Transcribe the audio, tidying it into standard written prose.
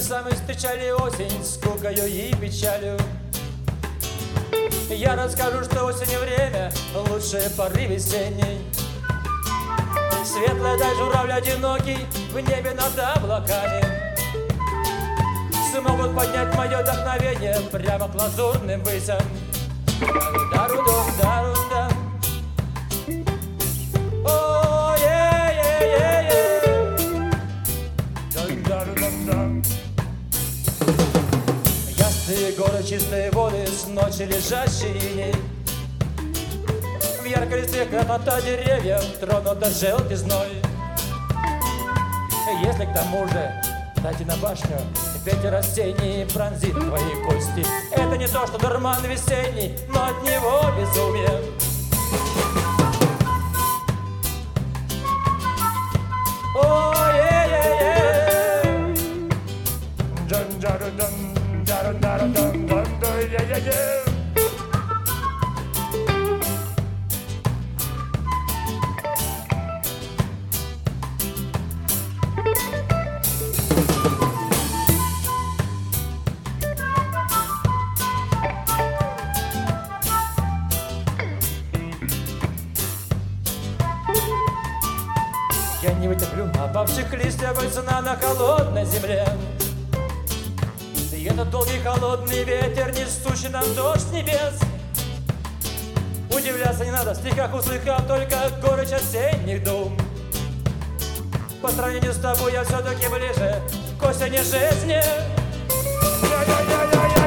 сами встречали осень скукою и печалью. Я расскажу, что осень время лучшие поры весенней. Светлая даль, журавль одинокий в небе над облаками смогут поднять мое вдохновение прямо к лазурным высям. Дару-дум, дару-дам. О, дару-дам-дам. Ясные горы, чистые воды, с ночи лежащие иней. В яркой листве красота деревьев тронута желтизной. Если к тому же дайте на башню, ветер осенний пронзит твои кости. Это не то, что дурман весенний, но от него безумие. Я не вытерплю опавших листьев и цена на холодной земле. И этот долгий холодный ветер, несущий нам дождь с небес. Удивляться не надо, в стихах услыхав только горечь осенних дум. По сравнению с тобой я все-таки ближе к осени жизни.